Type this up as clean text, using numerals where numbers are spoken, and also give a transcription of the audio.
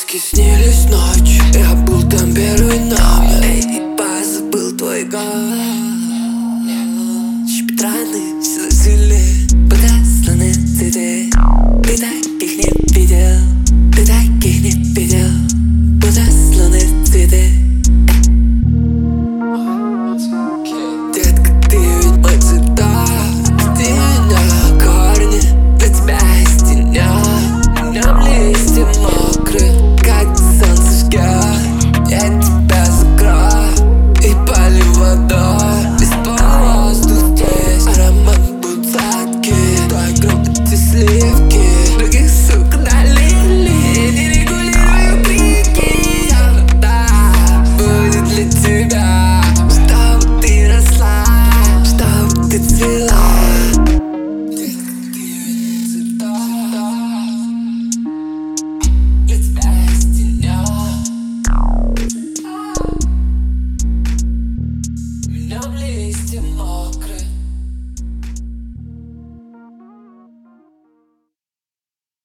Сказки снились ночью, я был там первый ночь. И позабыл твой голос. Шпитраны все зацвели, подосланы цветы. Ты таких не видел, ты так